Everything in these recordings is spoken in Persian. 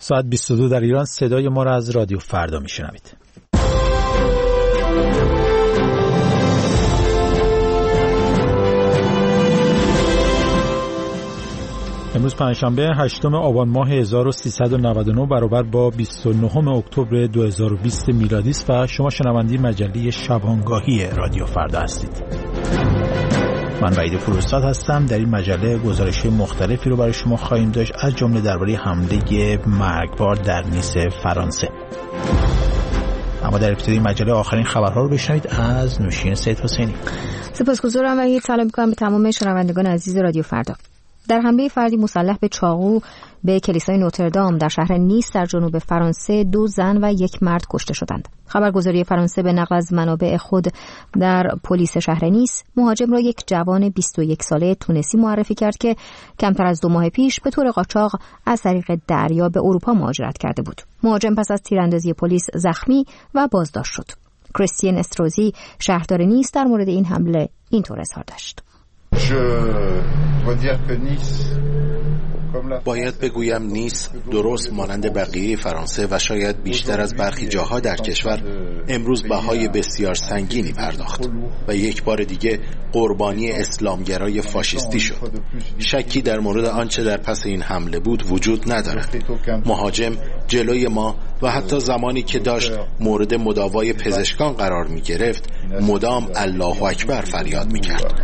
ساعت 22 در ایران. صدای ما را از رادیو فردا میشنوید. امروز پنجشنبه 8 آبان ماه 1399 برابر با 29 اکتبر 2020 میلادی است و شما شنونده مجله شبانگاهی رادیو فردا هستید. من وحید فرستاد هستم. در این مجله گزارش‌های مختلفی رو برای شما خواهیم داشت، از جمله درباره حمله مرگبار در نیس فرانسه. اما در ابتدای مجله آخرین خبرها رو بشنوید از نوشین سید حسینی. سپاسگزارم و سلام می‌کنم به تمام شنوندگان عزیز رادیو فردا. در حمله فردی مسلح به چاقو به کلیسای نوتردام در شهر نیس در جنوب فرانسه 2 زن و 1 مرد کشته شدند. خبرگزاری فرانسه به نقل از منابع خود در پلیس شهر نیس، مهاجم را یک جوان 21 ساله تونسی معرفی کرد که کمتر از 2 ماه پیش به طور قاچاق از طریق دریا به اروپا مهاجرت کرده بود. مهاجم پس از تیراندازی پلیس زخمی و بازداشت شد. کریستین استروزی، شهردار نیس، در مورد این حمله اینطور اظهار داشت: باید بگویم نیس درست مانند بقیه فرانسه و شاید بیشتر از برخی جاها در کشور امروز بهای بسیار سنگینی پرداخت و یک بار دیگه قربانی اسلامگرای فاشیستی شد. شکی در مورد آنچه در پس این حمله بود وجود ندارد. مهاجم جلوی ما و حتی زمانی که داشت مورد مداوای پزشکان قرار می گرفت مدام الله اکبر فریاد می کرد.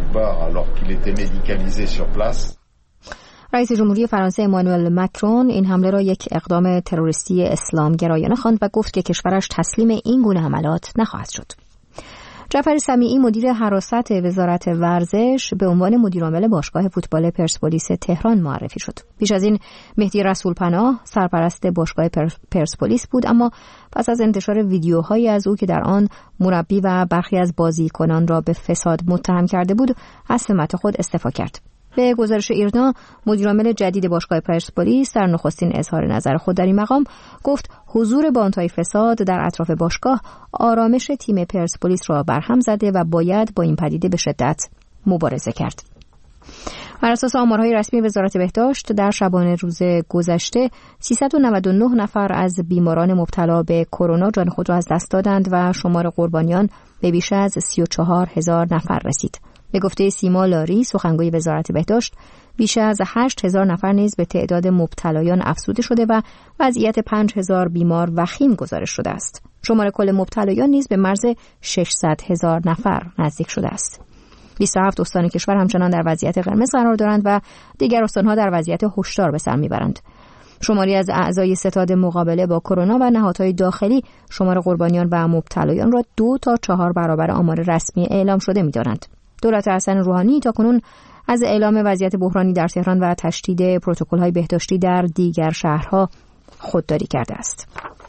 رئیس جمهوری فرانسه امانوئل مکرون این حمله را یک اقدام تروریستی اسلامگرایانه خواند و گفت که کشورش تسلیم این گونه حملات نخواهد شد. جعفر سمیعی، مدیر حراست وزارت ورزش، به عنوان مدیرعامل باشگاه فوتبال پرسپولیس تهران معرفی شد. پیش از این مهدی رسولپناه سرپرست باشگاه پرسپولیس بود، اما پس از انتشار ویدیوهایی از او که در آن مربی و برخی از بازیکنان را به فساد متهم کرده بود، از سمت خود استعفا کرد. به گزارش ایرنا، مدیرعامل جدید باشگاه پرسپولیس در نخستین اظهار نظر خود در این مقام گفت حضور باندهای فساد در اطراف باشگاه آرامش تیم پرسپولیس را برهم زده و باید با این پدیده به شدت مبارزه کرد. بر اساس آمارهای رسمی وزارت بهداشت، در شبانه روز گذشته 399 نفر از بیماران مبتلا به کرونا جان خود را از دست دادند و شمار قربانیان به بیش از 34,000 نفر رسید. به گفته سیما لاری، سخنگوی وزارت بهداشت، بیش از 8,000 نفر نیز به تعداد مبتلایان افزوده شده و وضعیت 5,000 بیمار وخیم گزارش شده است. شمار کل مبتلایان نیز به مرز 600,000 نفر نزدیک شده است. 27 استان کشور همچنان در وضعیت قرمز قرار دارند و دیگر استانها در وضعیت هشدار به سر میبرند. شماری از اعضای ستاد مقابله با کرونا و نهادهای داخلی شمار قربانیان و مبتلایان را 2 تا 4 برابر آمار رسمی اعلام شده می‌دانند. دولت حسن روحانی تاکنون از اعلام وضعیت بحرانی در تهران و تشدید پروتکل‌های بهداشتی در دیگر شهرها خودداری کرده است.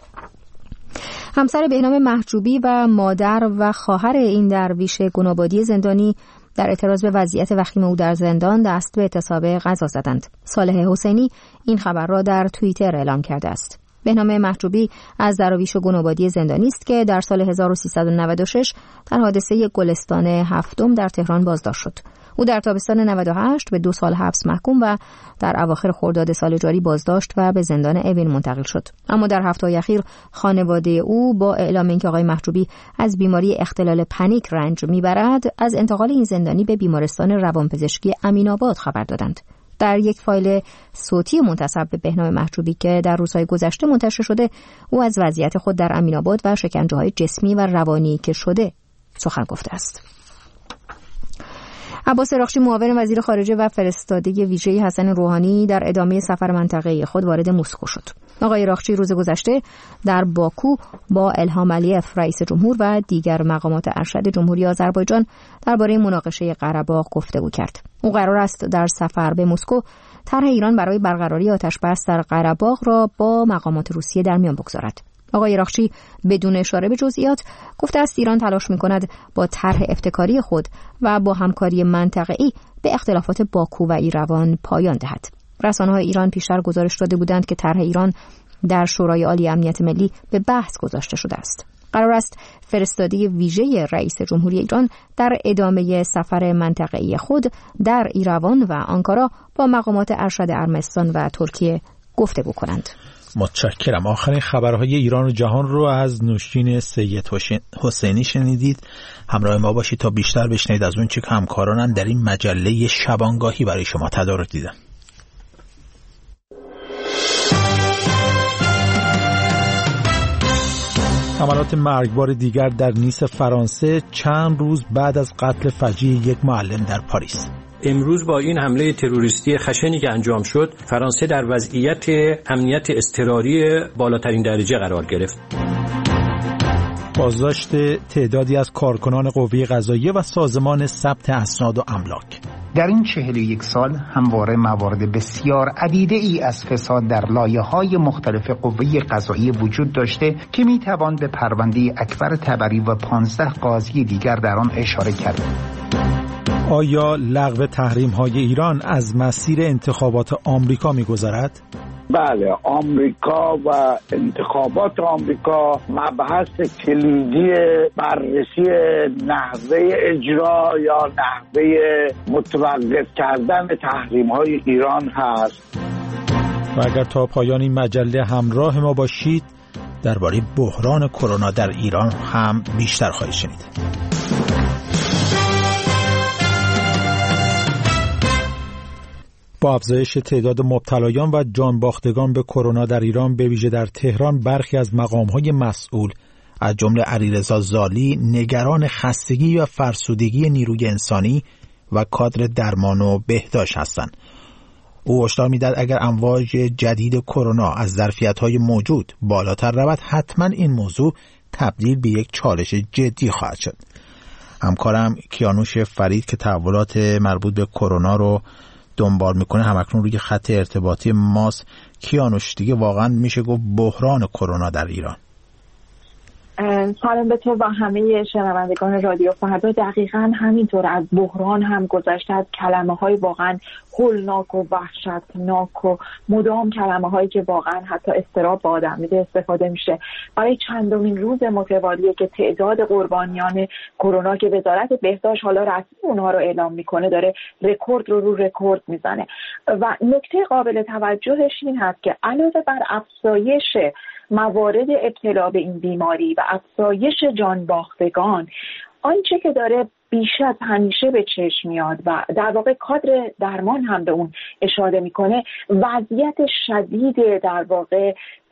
همسر بهنام محجوبی و مادر و خواهر این درویش گنابادی زندانی در اعتراض به وضعیت وخیم او در زندان دست به اعتصاب غذا زدند. صالح حسینی این خبر را در توییتر اعلام کرده است. بهنام محجوبی از درویش گنابادی زندانی است که در سال 1396 در حادثه گلستان هفتم در تهران بازداشت شد. او در تابستان 98 به 2 سال حبس محکوم و در اواخر خرداد سال جاری بازداشت و به زندان اوین منتقل شد. اما در هفته‌های اخیر خانواده او با اعلام اینکه آقای محجوبی از بیماری اختلال پنیک رنج میبرد، از انتقال این زندانی به بیمارستان روانپزشکی امین‌آباد خبر دادند. در یک فایل صوتی منتسب به بهنام محجوبی که در روزهای گذشته منتشر شده، او از وضعیت خود در امین‌آباد و شکنجه‌های جسمی و روانی که شده سخن گفته است. عباس اراغچی، معاون وزیر خارجه و فرستاده ویژه حسن روحانی، در ادامه سفر منطقه‌ای خود وارد مسکو شد. آقای اراغچی روز گذشته در باکو با الهام علیف رئیس جمهور و دیگر مقامات ارشد جمهوری آذربایجان درباره مناقشه قره‌باغ گفتگو کرد. او قرار است در سفر به مسکو طرح ایران برای برقراری آتش‌بس در قره‌باغ را با مقامات روسیه در میان بگذارد. آقای اراغچی بدون اشاره به جزئیات گفته است ایران تلاش می‌کند با طرح ابتکاری خود و با همکاری منطقه‌ای به اختلافات باکو و ایروان پایان دهد. رسانه‌های ایران پیشتر گزارش داده بودند که طرح ایران در شورای عالی امنیت ملی به بحث گذاشته شده است. قرار است فرستاده ویژه رئیس جمهوری ایران در ادامه سفر منطقه‌ای خود در ایروان و آنکارا با مقامات ارشد ارمنستان و ترکیه گفتگو کنند. متشکرم. آخرین خبرهای ایران و جهان رو از نوشین سید حسینی شنیدید. همراه ما باشید تا بیشتر بشنوید از اون چه که همکارانم در این مجله شبانگاهی برای شما تدارک دیدن. حملات مرگبار دیگر در نیس فرانسه چند روز بعد از قتل فجیع یک معلم در پاریس. امروز با این حمله تروریستی خشنی که انجام شد، فرانسه در وضعیت امنیت اضطراری بالاترین درجه قرار گرفت. بازداشت تعدادی از کارکنان قوه قضاییه و سازمان ثبت اسناد و املاک. در این 41 سال همواره موارد بسیار عدیده ای از فساد در لایه‌های مختلف قوه قضاییه وجود داشته که میتوان به پرونده اکبر طبری و 15 قاضی دیگر در آن اشاره کرد. آیا لغو تحریم‌های ایران از مسیر انتخابات آمریکا می‌گذرد؟ بله، آمریکا و انتخابات آمریکا مبحث کلیدی بررسی نحوه اجرا یا نحوه متوقف کردن تحریم‌های ایران هست. و اگر تا پایان این مجله همراه ما باشید، درباره بحران کرونا در ایران هم بیشتر خواهید شنید. با افزایش تعداد مبتلایان و جانباختگان به کرونا در ایران، به ویژه در تهران، برخی از مقام‌های مسئول از جمله علیرضا زالی نگران خستگی و فرسودگی نیروی انسانی و کادر درمان و بهداشت هستند. او هشدار می‌دهد اگر امواج جدید کرونا از ظرفیت‌های موجود بالاتر رود، حتما این موضوع تبدیل به یک چالش جدی خواهد شد. همکارم کیانوش فرید که تحولات مربوط به کرونا رو دنبال میکنه همکنون روی خط ارتباطی ماست. کیانوش، دیگه واقعا میشه گفت بحران کرونا در ایران. سلام به تو و همه شنوندگان رادیو فردا. دقیقاً همینطور، از بحران هم گذشته، از کلمه‌های واقعاً هولناک و وحشتناک و مدام کلمه‌هایی که واقعاً حتی اضطراب به آدم میده استفاده میشه. برای چندمین روز متوالیه که تعداد قربانیان کرونا که وزارت بهداشت حالا رسمی اونها رو اعلام میکنه داره رکورد رو رکورد میزنه. و نکته قابل توجهش این هست که علاوه بر افزایش موارد ابتلا به این بیماری و افزایش جانباختگان، آنچه که داره بیش از همیشه به چشم میاد و در واقع کادر درمان هم به اون اشاره میکنه، وضعیت شدید در واقع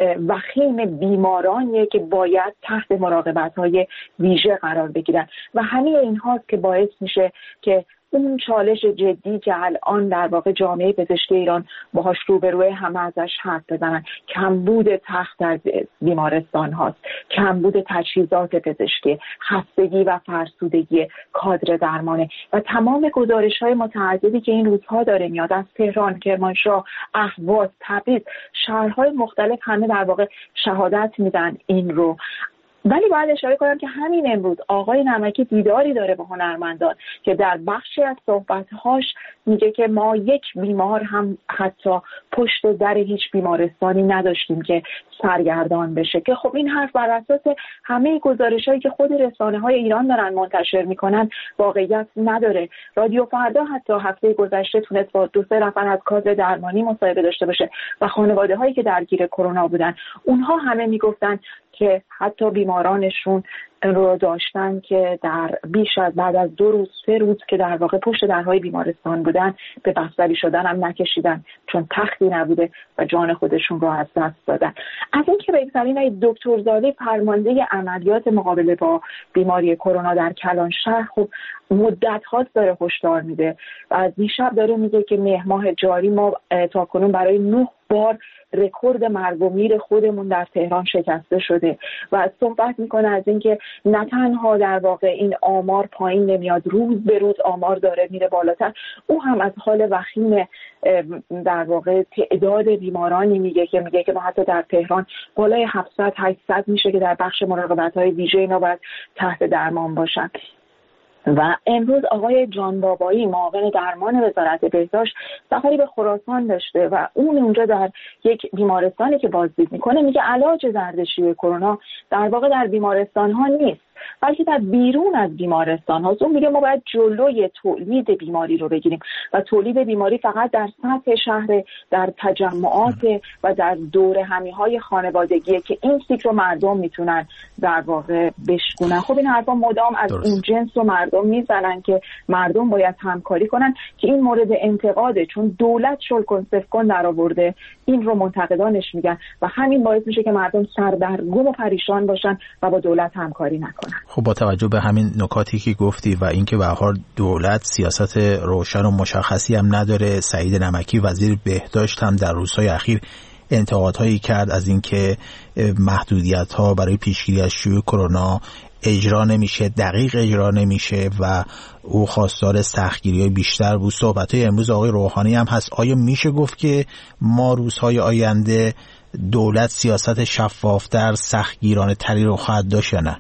وخیم بیمارانیه که باید تحت مراقبت‌های ویژه قرار بگیرن و همه این هاست که باعث میشه که اون چالش جدی که الان در واقع جامعه پزشکی ایران باهاش روبروی همه ازش حرف بزنن، کمبود تخت در بیمارستان هاست، کمبود تجهیزات پزشکی، خستگی و فرسودگی کادر درمانه و تمام گزارش‌های متعددی که این روزها داره میاد از تهران، کرمانشاه، اهواز، تبریز، شهرهای مختلف، همه در واقع شهادت میدن این رو. ولی باید اشاره کنم که همین امروز آقای نمکی دیداری داره با هنرمندان که در بخشی از صحبت‌هاش میگه که ما یک بیمار هم حتی پشت در هیچ بیمارستانی نداشتیم که سرگردان بشه، که خب این حرف بر اساس همه گزارش‌هایی که خود رسانه‌های ایران دارن منتشر میکنن واقعیت نداره. رادیو فردا حتی هفته گذشته تونست با 2-3 نفر از کادر درمانی مصاحبه داشته باشه و خانواده‌هایی که درگیر کرونا بودن اونها همه میگفتن که حتی بیمارانشون رو داشتن که در بیش از بعد از 2-3 روز که در واقع پشت درهای بیمارستان بودن به بستری شدن هم نکشیدن چون تختی نبوده و جان خودشون رو از دست دادن. از این که بگذاریم، دکتر زالی فرمانده عملیات مقابله با بیماری کرونا در کلانشهر خب مدت هاست داره هشدار میده و از دیشب داره میگه که مهر ماه جاری ما تاکنون برای 9 بار رکورد مرگ و میر خودمون در تهران شکسته شده و صحبت میکنه از اینکه نه تنها در واقع این آمار پایین نمیاد، روز به روز آمار داره میره بالاتر. او هم از حال وخیم در واقع تعداد بیمارانی میگه که ما حتی در تهران بالای 700-800 میشه که در بخش مراقبت‌های ویژه اینا باید تحت درمان باشن. و امروز آقای جان بابایی معاون درمان وزارت بهداشت سفری به خراسان داشته و اون اونجا در یک بیمارستانی که بازدید میکنه میگه علاج زردشویی کرونا در واقع در بیمارستان ها نیست، بلکه در بیرون از بیمارستان ها. اون میگه ما باید جلوی تولید بیماری رو بگیریم و تولید بیماری فقط در سطح شهر، در تجمعات و در دوره همیهای خانوادگیه که این سیکل رو مردم میتونن در واقع بشکنن. خب این حرفا مدام از این جنس رو مردم میزنن که مردم باید همکاری کنن که این مورد انتقاده، چون دولت شل کن صفر کن در آورده، این رو منتقدانش میگن و همین باعث میشه که مردم سردرگم و پریشان باشن و با دولت همکاری نکنن. خب با توجه به همین نکاتی که گفتی و اینکه به هر حال دولت سیاست روشن و مشخصی هم نداره، سعید نمکی وزیر بهداشت هم در روزهای اخیر انتقادهایی کرد از اینکه محدودیت‌ها برای پیشگیری از شیوع کرونا اجرا نمیشه، دقیق اجرا نمیشه و او خواستار سختگیری‌های بیشتر بود. صحبت‌های امروز آقای روحانی هم هست. آیا میشه گفت که ما روزهای آینده دولت سیاست شفافتر، سختگیرانه تری رو خواهد داشت یا نه؟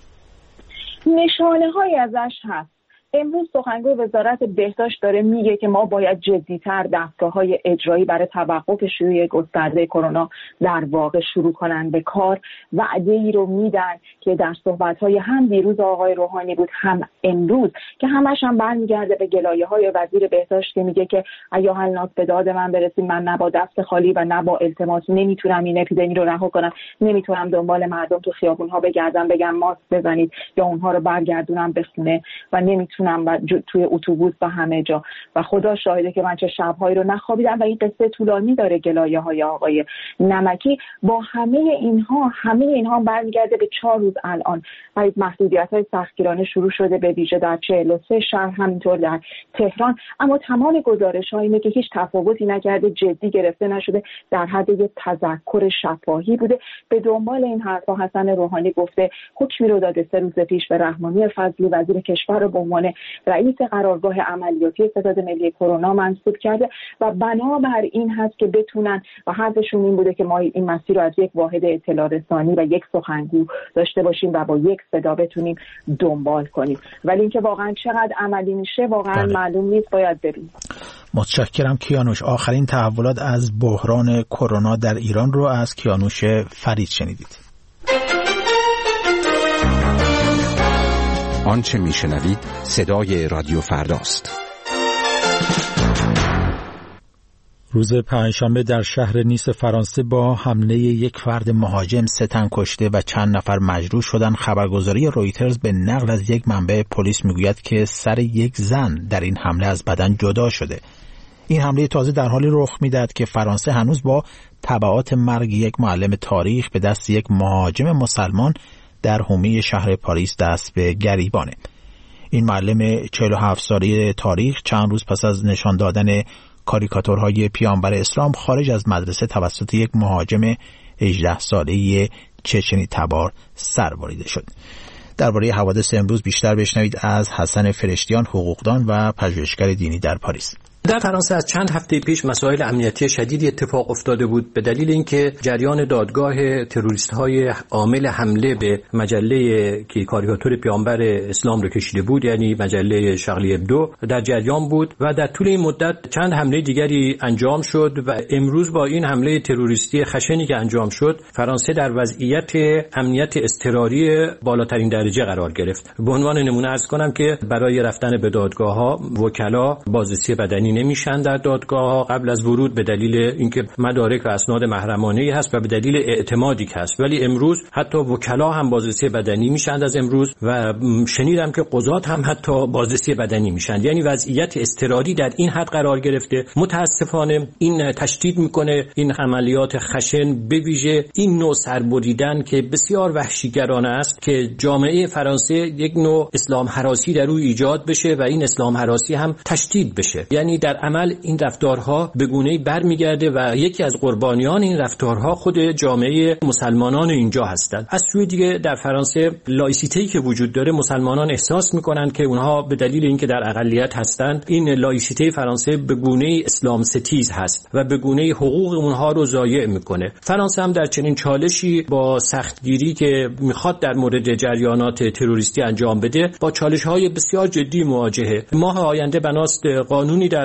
نشانه‌هایی ازش هست. امروز سخنگوی وزارت بهداشت داره میگه که ما باید جدی‌تر دستگاه‌های اجرایی برای توقف شیوع گسترده کرونا در واقع شروع کنن به کار. وعده‌ای رو میدن که در صحبت‌های هم دیروز آقای روحانی بود هم امروز که همش هم برمیگرده به گلایه‌های وزیر بهداشت که میگه که ایها به داد من برسید، من نه با دست خالی و نه با التماس نمیتونم این اپیدمی رو رها کنم، نمیتونم دنبال مردم تو خیابون‌ها بگردم بگم ماسک بزنید یا اونها رو برگردونم به خونه و نمیتونم و توی اتوبوس و همه جا و خدا شاهده که من چه شب‌هایی رو نخوابیدم و این قصه طولانی داره گلایه‌های آقای نمکی. با همه اینها برمیگرده به 4 روز الان و محدودیت‌های سختگیرانه شروع شده به ویژه در 43 شهر، همینطور در تهران، اما تمام گزارش‌ها اینه که هیچ تفاوتی نکرده، جدی گرفته نشده، در حد یک تذکر شفاهی بوده. به دنبال این حرفا حسن روحانی گفته حکمی رو داده 3 روز پیش به رحمانی فضلی وزیر کشور رو به عنوان رئیس قرارگاه عملیاتی ستاد ملی کرونا منصوب کرده و بنابر این هست که بتونن و حرفشون این بوده که ما این مسیر رو از یک واحد اطلاع رسانی و یک سخنگو داشته باشیم و با یک صدا بتونیم دنبال کنیم، ولی اینکه واقعا چقدر عملی میشه واقعا معلوم نیست، باید ببینیم. متشکرم کیانوش. آخرین تحولات از بحران کرونا در ایران رو از کیانوش فرید شنیدید. آنچه میشنوید صدای رادیو فرداست. روز پنجشنبه در شهر نیس فرانسه با حمله یک فرد مهاجم 3 تن کشته و چند نفر مجروح شدند. خبرگزاری رویترز به نقل از یک منبع پلیس میگوید که سر یک زن در این حمله از بدن جدا شده. این حمله تازه در حالی رخ میدهد که فرانسه هنوز با تبعات مرگ یک معلم تاریخ به دست یک مهاجم مسلمان در حومه شهر پاریس دست به گریبانه. این معلم 47 ساله تاریخ چند روز پس از نشان دادن کاریکاتورهای پیامبر اسلام خارج از مدرسه توسط یک مهاجم 18 ساله چچنی تبار سربریده شد. درباره حوادث امروز بیشتر بشنوید از حسن فرشتیان، حقوقدان و پژوهشگر دینی در پاریس. در فرانسه از چند هفته پیش مسائل امنیتی شدیدی اتفاق افتاده بود به دلیل اینکه جریان دادگاه تروریست‌های عامل حمله به مجله که کاریکاتور پیامبر اسلام رو کشیده بود، یعنی مجله شارلی ابدو، در جریان بود و در طول این مدت چند حمله دیگری انجام شد و امروز با این حمله تروریستی خشنی که انجام شد، فرانسه در وضعیت امنیت اضطراری بالاترین درجه قرار گرفت. به عنوان نمونه عرض کنم که برای رفتن به دادگاه‌ها وکلا بازرسی بدنی نمیشن در دادگاه قبل از ورود به دلیل اینکه مدارک و اسناد محرمانه‌ای هست و به دلیل اعتمادی که هست، ولی امروز حتی وکلا هم بازرسی بدنی میشن از امروز و شنیدم که قضات هم حتی بازرسی بدنی میشن. یعنی وضعیت اضطراری در این حد قرار گرفته. متاسفانه این تشدید میکنه این عملیات خشن، به ویژه این نوع سربریدن که بسیار وحشیگرانه است که جامعه فرانسه یک نوع اسلام هراسی در او ایجاد بشه و این اسلام هراسی هم تشدید بشه. یعنی در عمل این رفتارها به گونه‌ای برمیگرده و یکی از قربانیان این رفتارها خود جامعه مسلمانان اینجا هستند. از سوی دیگه در فرانسه لایسیته‌ای که وجود داره، مسلمانان احساس می‌کنند که اونها به دلیل اینکه در اقلیت هستند، این لایسیته فرانسه به گونه‌ای اسلام ستیز هست و به گونه‌ای حقوق اونها رو ضایع می‌کنه. فرانسه هم در چنین چالشی با سختگیری که می‌خواد در مورد جریانات تروریستی انجام بده، با چالش‌های بسیار جدی مواجهه. ماه آینده بناست قانونی در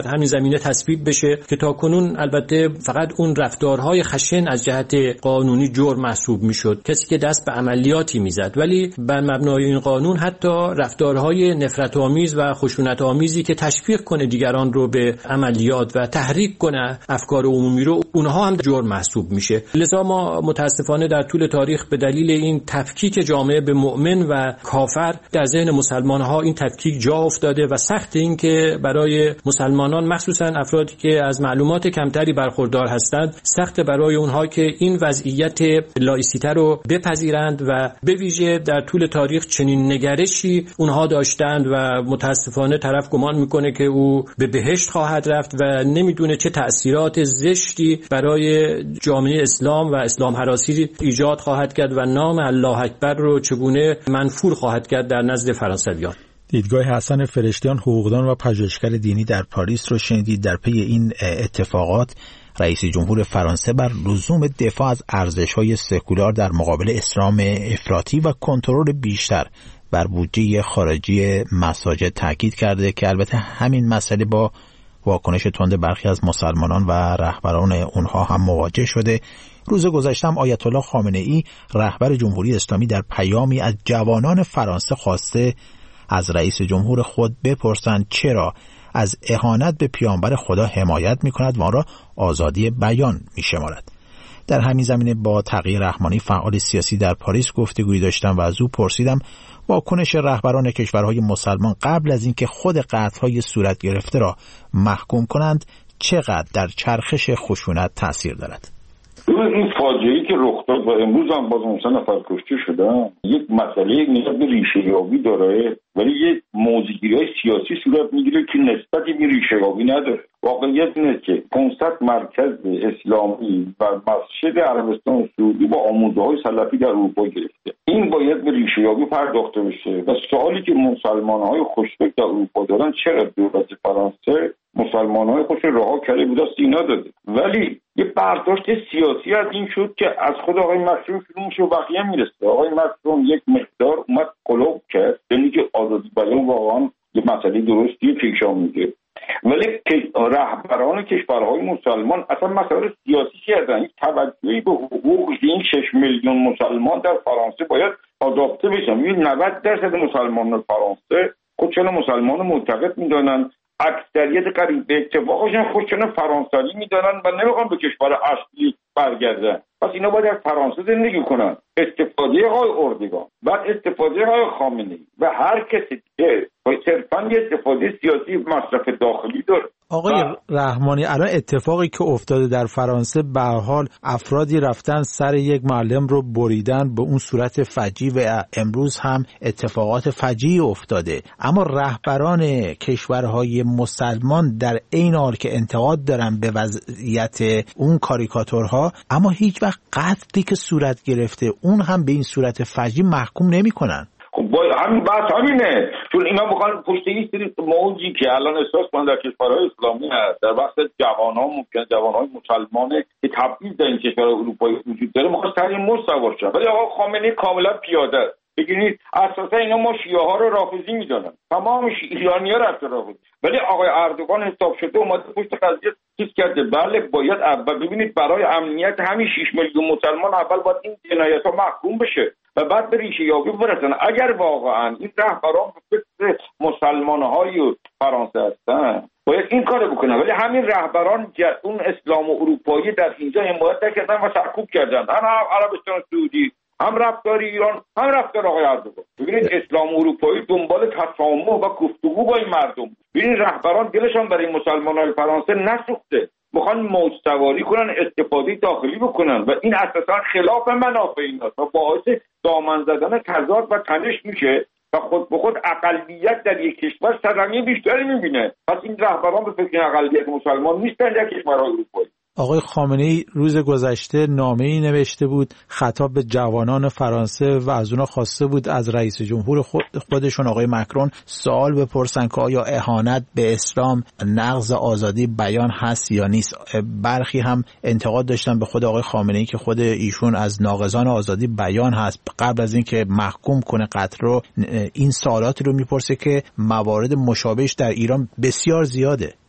همین زمینه تثبیت بشه که تاکنون البته فقط اون رفتارهای خشن از جهت قانونی جرم محسوب میشد، کسی که دست به عملیاتی میزد، ولی بر مبنای این قانون حتی رفتارهای نفرت آمیز و خشونت آمیزی که تشویق کنه دیگران رو به عملیات و تحریک کنه افکار عمومی رو، اونها هم جرم محسوب میشه. لذا ما متاسفانه در طول تاریخ به دلیل این تفکیک جامعه به مؤمن و کافر در ذهن مسلمان‌ها این تفکیک جا افتاده و سخت این که برای مسلمانان مخصوصا افرادی که از معلومات کمتری برخوردار هستند، سخت برای اونها که این وضعیت لایسیته رو بپذیرند و به ویژه در طول تاریخ چنین نگرشی اونها داشتند و متاسفانه طرف گمان میکنه که او به بهشت خواهد رفت و نمیدونه چه تأثیرات زشتی برای جامعه اسلام و اسلام هراسی ایجاد خواهد کرد و نام الله اکبر رو چگونه منفور خواهد کرد در نزد فرانسویان. دیدگاه حسن فرشتیان، حقوقدان و پژوهشگر دینی در پاریس رو شنیدید. در پی این اتفاقات رئیس جمهور فرانسه بر لزوم دفاع از ارزش‌های سکولار در مقابل اسلام افراطی و کنترل بیشتر بر بودجه خارجی مساجد تاکید کرده که البته همین مسئله با واکنش تند برخی از مسلمانان و رهبران اونها هم مواجه شده. روز گذشته هم آیت الله خامنه ای رهبر جمهوری اسلامی در پیامی از جوانان فرانسه خواسته از رئیس جمهور خود بپرسند چرا از اهانت به پیامبر خدا حمایت می‌کند و آن را آزادی بیان می‌شمارد. در همین زمینه با تقی رحمانی فعال سیاسی در پاریس گفتگویی داشتم و از او پرسیدم واکنش رهبران کشورهای مسلمان قبل از اینکه خود قتل‌های صورت گرفته را محکوم کنند چقدر در چرخش خشونت تأثیر دارد. این فاجعه‌ای که رخ داد و امروز هم باز 3 نفر کشته شدن یک مسئله نیاز به ریشه‌یابی داره، ولی یک موضوعگیری‌های سیاسی صورت میگیره که نسبتی به ریشه‌یابی نداره. واقعیت اینه که 500 مرکز اسلامی و مسجد عربستان سعودی با آموزه‌های سلفی در اروپا گرفته. این باید به ریشه‌یابی پرداخته بشه و سوالی که مسلمان‌های خوشبخت در اروپا دارن چرا دولت فرانسه مسلمان‌های خوش رها کرده بود سینا داده، ولی یه برداشت سیاسی از این شد که از خود آقای مکرون شروع میشه و بقیه میرسه. آقای مکرون یک مقدار اومد قلوب کرد، یعنی که آزادی بیان واقعا یه مسئله درستیه که ایشان میگه، ولی رهبران کشورهای مسلمان اصلا مسئله سیاسی کردن. یک توجهی به حقوق این 6 میلیون مسلمان در فرانسه باید آداپته بشن. 90% مسلمانان فرانسه خودشون مسلمان معتقد میدونن، اکثریت قریب به اتفاقشون خودشون فرانسوی میدانن و نمیخوان به کشور اصلی برگردن. پس اینا باید در فرانسه زندگی کنن. استفاده آقای اردوگان، بعد استفاده آقای خامنه‌ای و هر کسی که صرفاً یه استفاده سیاسی مصرف داخلی داره. آقای رحمانی، الان اتفاقی که افتاده در فرانسه به حال افرادی رفتن سر یک معلم رو بریدن به اون صورت فجیع و امروز هم اتفاقات فجیعی افتاده، اما رهبران کشورهای مسلمان در این حال که انتقاد دارن به وضعیت اون کاریکاتورها، اما هیچ وقت قتلی که صورت گرفته اون هم به این صورت فجیع محکوم نمی‌کنن. خب همین بحث همینه، چون اینا بخوان پشت این سری موجی که الان احساس کنن در کشورهای اسلامی هست، در بحث جوانهای مسلمان که تبعیض در این کشورهای اروپایی وجود داره، می‌خواد سر این موج سوار شه. ولی آقا خامنه‌ای کاملا پیاده است. ببینید اساسا اینا ما شیعه ها رو رافضی میدونن، تمام ایرانی‌ها رفته رافضی، ولی آقای اردوغان حساب شده اومده پشت قضیه چیز کرده. بله باید اول ببینید برای امنیت همین 6 میلیون مسلمان اول باید این جنایت‌ها محکوم بشه و بعد به ریشه یابی برسن. اگر واقعا این رهبران به فکر مسلمان‌های فرانسه هستن باید این کارو بکنن، ولی همین رهبران اون اسلام و اروپایی در اینجا حمایت نکردن و سرکوب کردن، هم عربستان سعودی، هم رفتار ایران، هم رفتار آقای اردوغان. ببینید اسلام و اروپایی دنبال تفاهم و گفتگو با این مردم. ببینید رهبران دلشان برای مسلمانان فرانسه نسوخته، میخوان موج سواری کنن، استفاده داخلی بکنن و این اساسا خلاف منافع ایناست و باعث دامن زدن تضاد و تنش میشه و خود به خود اقلیت در یک کشور سرنگی بیشتری میبینه. پس این رهبران به فکر اقلیت مسلمان نیستن در کشورهای اروپایی. آقای خامنه‌ای روز گذشته نامه‌ای نوشته بود خطاب به جوانان فرانسه و از اونا خواسته بود از رئیس جمهور خودشون آقای مکرون سوال بپرسن که آیا اهانت به اسلام نقض آزادی بیان هست یا نیست. برخی هم انتقاد داشتن به خود آقای خامنه‌ای که خود ایشون از ناقضان آزادی بیان هست. قبل از اینکه محکوم کنه قتل رو این سوالاتی رو میپرسه که موارد مشابهش در ایران بسیار زیاده.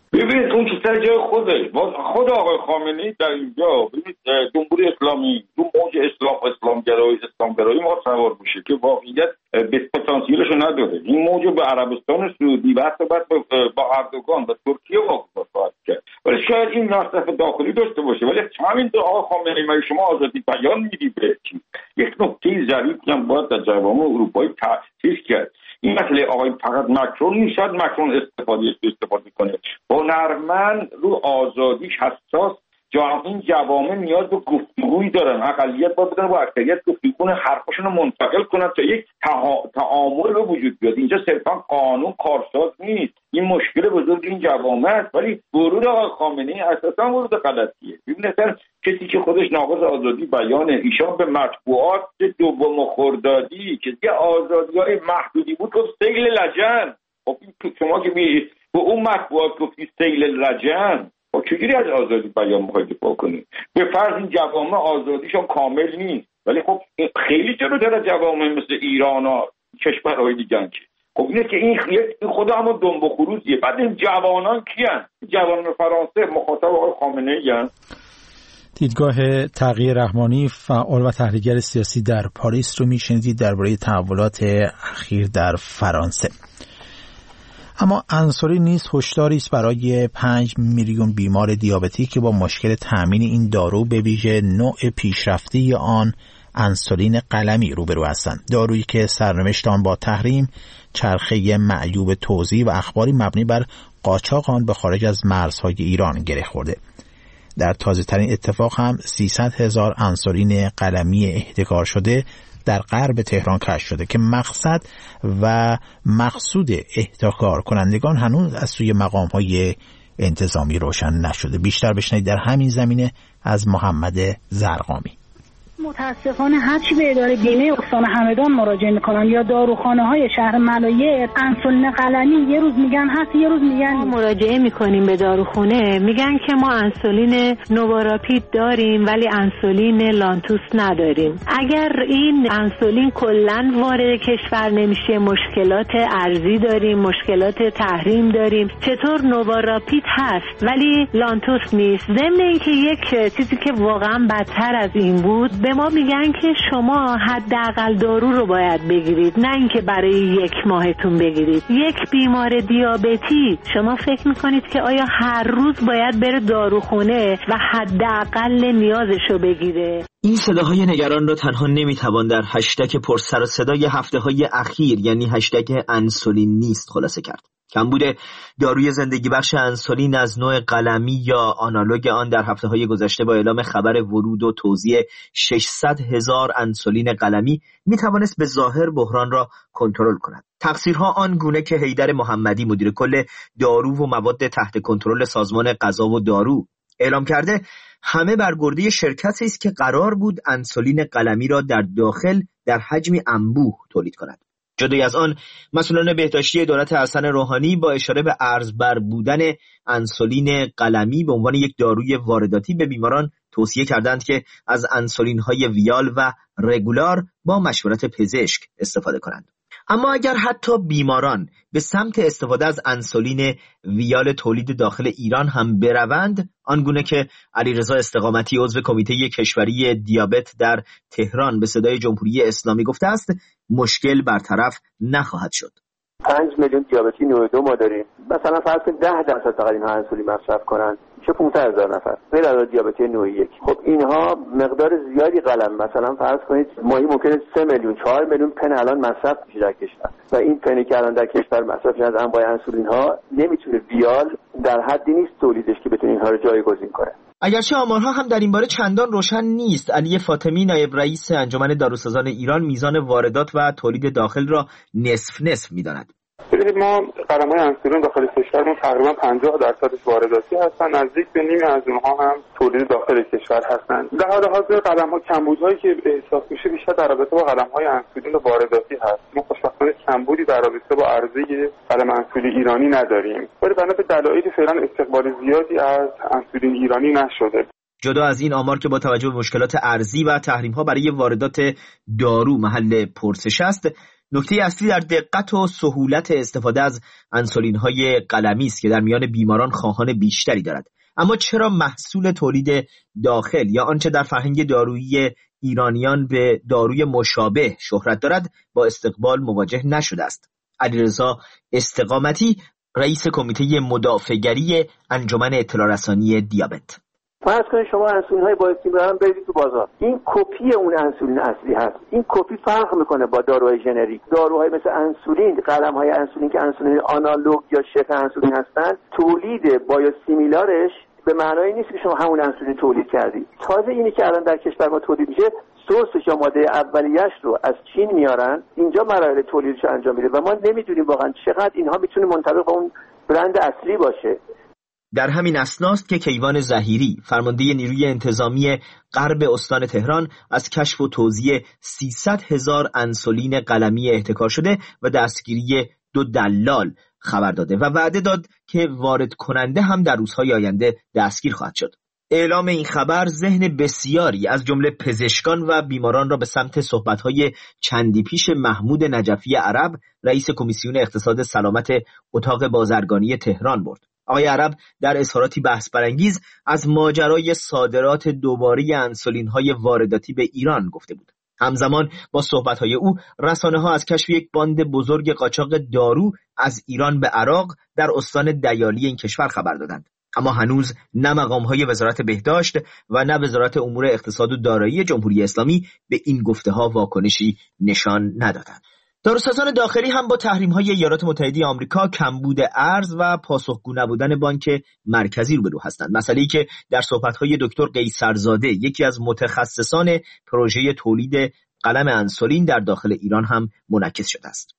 ببینید اون که سر جای خودش، خود آقای خامنه‌ای در اینجا ببینید جمهوری اسلامی تو موج اسلامگرایی ما سوار میشه که واقعیت به پتانسیلشو نداره. این موج به عربستان سعودی و حتی بعد با اردوغان و ترکیه واقعا خواهد کرد، ولی شاید این مصرف داخلی داشته باشه. ولی همین آقای خامنه‌ای مگه شما آزادی بیان میدی به چی؟ یک نکته ظریفی هم باید در جوامع اروپایی تأسیس کرد. این مسئله آقای فقط مکرون نیست، شاید مکرون استفاده کنه. هنرمند رو آزادیش حساس، این جوامع نیاز به گفتگویی دارن، اقلیت باید بدن با اکثریت گفتگو کنه، حرفاشون رو منتقل کنن تا یک تعامل به وجود بیاد. اینجا صرفا قانون کارساز نیست، این مشکل بزرگ این جوامع است. ولی ورود آقای خامنه‌ای اساسا ورود غلطیه. ببینید کسی که خودش ناقض آزادی بیانه، ایشان به مطبوعات دوم خردادی که دیگه آزادی‌های محدودی بود گفت سیل لجن. خب شما که به اون مطبوعات گفتی سیل لجن، خب چجوری از آزادی بیان می‌خواید دفاع کنید؟ به فرض این جوامع آزادیشون کامل نیست، ولی خب خیلی جلوتر از جوامع مثل ایران و کشورهای دیگه که خب اینه که این خود همون دنب و خروزیه. بعد این جوانان کیان؟ جوانان فرانسه مخاطب آقای خامنه‌ای هستند. دیدگاه تقی رحمانی، فعال و تحلیلگر سیاسی در پاریس رو میشنیدید درباره تحولات اخیر در فرانسه. اما انصاری نیز هشداری است برای 5 میلیون بیمار دیابتیک که با مشکل تامین این دارو به ویژه نوع پیشرفته آن انسولین قلمی روبرو هستند. دارویی که سرنوشت آن با تحریم، چرخه معیوب توزیع و اخباری مبنی بر قاچاق آن به خارج از مرزهای ایران گره خورده. در تازه ترین اتفاق هم 300,000 انسولین قلمی احتکار شده در غرب تهران کشف شده که مقصد و مقصود احتکار کنندگان هنوز از سوی مقام‌های انتظامی روشن نشده. بیشتر بشنوید در همین زمینه از محمد زرقامی. متاسفانه هرچی به اداره بیمه استان همدان مراجعه میکنن یا داروخانه‌های شهر ملایه، انسولین قلمی یه روز میگن هست یه روز میگن. ما مراجعه میکنیم به داروخونه، میگن که ما انسولین نوواراپید داریم ولی انسولین لانتوس نداریم. اگر این انسولین کلاً وارد کشور نمیشه، مشکلات ارزی داریم، مشکلات تحریم داریم. چطور نوواراپید هست ولی لانتوس نیست؟ ضمن اینکه یک چیزی که واقعا بدتر از این بود، به ما میگن که شما حداقل دارو رو باید بگیرید، نه اینکه برای 1 ماهتون بگیرید. یک بیمار دیابتی شما فکر میکنید که آیا هر روز باید بره داروخونه و حداقل نیازش رو بگیره؟ این صداهای نگران را تنها نمیتوان در هشتگ پر سر و صدای هفته‌های اخیر، یعنی هشتگ انسولین نیست، خلاصه کرد. کمبود داروی زندگی بخش انسولین از نوع قلمی یا آنالوگ آن در هفته‌های گذشته با اعلام خبر ورود و توزیع 600,000 انسولین قلمی میتوانست به ظاهر بحران را کنترل کند. تقصیرها آن گونه که حیدر محمدی مدیر کل دارو و مواد تحت کنترل سازمان غذا و دارو اعلام کرده همه برگرده شرکتی است که قرار بود انسولین قلمی را در داخل در حجمی انبوه تولید کند. جدای از آن، مسئولان بهداشتی دولت حسن روحانی با اشاره به ارزبر بودن انسولین قلمی به عنوان یک داروی وارداتی به بیماران توصیه کردند که از انسولین‌های ویال و رگولار با مشورت پزشک استفاده کنند. اما اگر حتی بیماران به سمت استفاده از انسولین ویال تولید داخل ایران هم بروند، آنگونه که علیرضا استقامتی عضو کمیته کشوری دیابت در تهران به صدای جمهوری اسلامی گفته است، مشکل برطرف نخواهد شد. 5 میلیون دیابتی نوع 2 ما داریم. مثلا فرض کنید 10% فقط اینها انسولین مصرف کنن، میشه 500,000 نفر. غیر از دیابتی نوع 1. خب اینها مقدار زیادی قلم، مثلا فرض کنید ماهی ممکنه 3 میلیون 4 میلیون پن الان مصرف بشه در کشور. و این پنی که الان در کشور مصرف میشه از انواع انسولین ها نمیتونه ویال در حدی نیست تولیدش که بتونه اینها رو جایگزین کنه. اگرچه آمارها هم در این باره چندان روشن نیست. علی فاطمی نایب رئیس انجمن داروسازان ایران میزان واردات و تولید داخل را نصف می‌داند. ببینید ما قلم‌های انسولین داخل کشورمون تقریبا 50% وارداتی هستن، نزدیک به نیمی از اونها هم تولید داخل کشور هستن. در حال حاضر قلم‌ها کمبودهایی که احساس میشه بیشتر در رابطه با قلم‌های انسولین وارداتی هست. ما خوشبختانه کمبودی در رابطه با عرضه قلم انسولین ایرانی نداریم، ولی بنا به دلایلی فعلا استقبال زیادی از انسولین ایرانی نشده. جدا از این آمار که با توجه به مشکلات ارزی و تحریم‌ها برای واردات دارو محل پرسش است، نکته اصلی در دقت و سهولت استفاده از انسولین‌های قلمی است که در میان بیماران خواهان بیشتری دارد. اما چرا محصول تولید داخل یا آنچه در فرهنگ دارویی ایرانیان به داروی مشابه شهرت دارد با استقبال مواجه نشده است؟ علیرضا استقامتی، رئیس کمیته مدافع‌گری انجمن اطلاع رسانی دیابت: فرض کنید شما انسولین‌های بایوستیمولان برید تو بازار، این کپی اون انسولین اصلی هست. این کپی فرق میکنه با داروهای ژنریک. داروهای مثل انسولین، قلم‌های انسولین که انسولین آنالوگ یا شبه انسولین هستن، تولید بایوستیمولارش به معنای نیست که شما همون انسولین تولید کردید. تازه اینی که الان در کشور ما تولید میشه، سورسش یا ماده اولیه‌اش رو از چین میارن، اینجا مراحل تولیدش انجام میده و ما نمیدونیم واقعا چقدر اینها میتونه منطبق با اون برند اصلی باشه. در همین اسناست که کیوان ظهیری، فرمانده نیروی انتظامی غرب استان تهران، از کشف و توزیع 300,000 انسولین قلمی احتکار شده و دستگیری 2 دلال خبر داده و وعده داد که وارد کننده هم در روزهای آینده دستگیر خواهد شد. اعلام این خبر ذهن بسیاری از جمله پزشکان و بیماران را به سمت صحبت‌های چندی پیش محمود نجفی عرب، رئیس کمیسیون اقتصاد سلامت اتاق بازرگانی تهران برد. آقای عرب در اظهاراتی بحث برانگیز از ماجرای صادرات دوباره انسولین‌های وارداتی به ایران گفته بود. همزمان با صحبت‌های او، رسانه‌ها از کشف یک باند بزرگ قاچاق دارو از ایران به عراق در استان دیالی این کشور خبر دادند. اما هنوز نه مقام‌های وزارت بهداشت و نه وزارت امور اقتصاد و دارایی جمهوری اسلامی به این گفته‌ها واکنشی نشان ندادند. داروسازان داخلی هم با تحریم‌های ایالات متحده آمریکا، کمبود ارز و پاسخگو نبودن بانک مرکزی روبرو هستند. مسئله‌ای که در صحبت‌های دکتر قیصرزاده، یکی از متخصصان پروژه تولید قلم انسولین در داخل ایران هم منعکس شده است.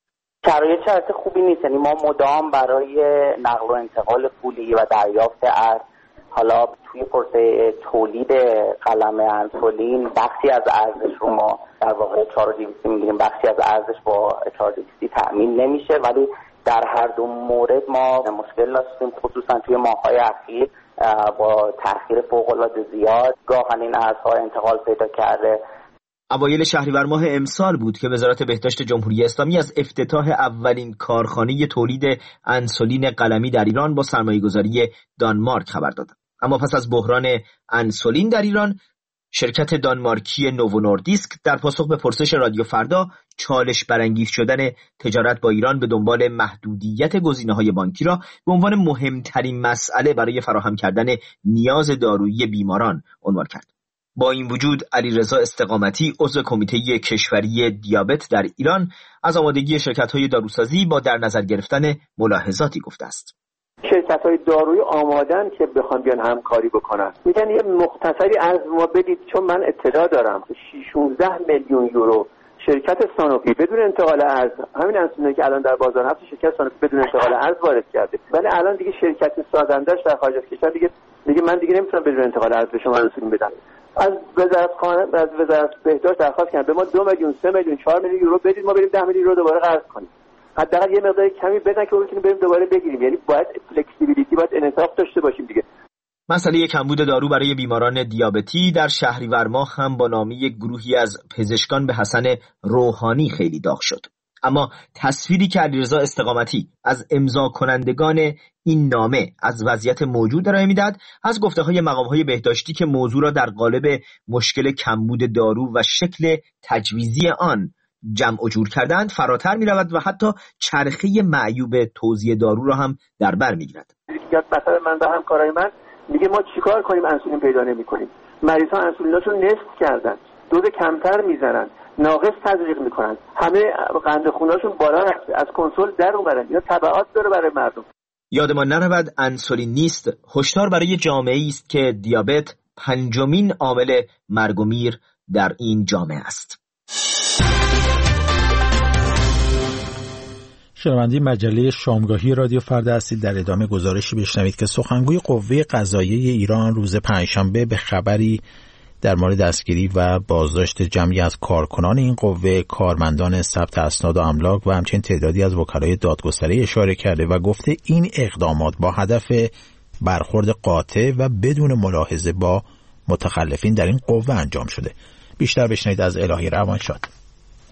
شرایط خوبی نیست، یعنی ما مدام برای نقل و انتقال پولی و دریافت ارز، حالا توی پروسه تولید قلم انسولین بخشی از ارزش رو ما در واقع 4200 میگیریم، بخشی از ارزش با 4200 تأمین نمیشه، ولی در هر دو مورد ما مشکل داشتیم، خصوصا توی ماه‌های اخیر با تأخیر فوق‌العاده زیاد گاهن این ارزها انتقال پیدا کرده. اوایل شهریور ماه امسال بود که وزارت بهداشت جمهوری اسلامی از افتتاح اولین کارخانه تولید انسولین قلمی در ایران با سرمایه‌گذاری دانمارک خبر داد. اما پس از بحران انسولین در ایران، شرکت دانمارکی نوو نوردیسک در پاسخ به پرسش رادیو فردا چالش برانگیز شدن تجارت با ایران به دنبال محدودیت گزینه‌های بانکی را به عنوان مهمترین مسئله برای فراهم کردن نیاز دارویی بیماران عنوان کرد. با این وجود علیرضا استقامتی، عضو کمیته کشوری دیابت در ایران، از آمادگی شرکت‌های داروسازی با در نظر گرفتن ملاحظاتی گفته است. شرکت‌های دارویی آمادن که بخوان بیان همکاری بکنن، میگن یه مختصری از ما بدید، چون من اطلاع دارم 16 میلیون یورو شرکت سانوفی بدون انتقال ارز، همین انسولینی که الان در بازار هست، شرکت سانوفی بدون انتقال ارز وارد کرده، ولی الان دیگه شرکت سازندش در خارج از کشور دیگه من دیگه نمیتونم بدون انتقال ارز به شما انسولین بدم. از وزارت بهداشت درخواست کردن به ما 2 میلیون، 3 میلیون، 4 میلیون یورو بدید، ما بریم 10 میلیون یورو دوباره قرض کنیم. حداقل یه مقدار کمی بدن که بتونیم بریم دوباره بگیریم. یعنی باید فلکسیبیلیتی، باید انعطاف داشته باشیم دیگه. مسئله کمبود دارو برای بیماران دیابتی در شهریور ماه هم با نامه یک گروهی از پزشکان به حسن روحانی خیلی داغ شد. اما تصویری که علیرضا استقامتی از امضا کنندگان این نامه از وضعیت موجود ارائه میداد، از گفته‌های مقام‌های بهداشتی که موضوع را در قالب مشکل کمبود دارو و شکل تجویزی آن جمع و جور کردند فراتر می‌رود و حتی چرخه معیوب توزیع دارو را هم در بر می‌گیرد. مثلا من و همکارای من میگه ما چیکار کنیم، انسولین پیدا نمی‌کنیم. مریض‌ها انسولیناشون نصف کردن، دوز کمتر میزنن، ناقص تزریق میکنن، همه قند خونه‌شون بالا رفته، از کنترل در اومدن. اینا تبعات داره برای مردم. یادمان نرود انسولین نیست، هشدار برای جامعه‌ای است که دیابت 5مین عامل مرگ و میر در این جامعه است. شنونده مجله شامگاهی رادیو فردا هستید. در ادامه گزارشی بشنوید که سخنگوی قوه قضاییه ایران روز پنجشنبه به خبری در مورد دستگیری و بازداشت جمعی از کارکنان این قوه، کارمندان ثبت اسناد و املاک و همچنین تعدادی از وکلای دادگستری اشاره کرده و گفته این اقدامات با هدف برخورد قاطع و بدون ملاحظه با متخلفین در این قوه انجام شده. بیشتر بشنوید از الهی روانشاد.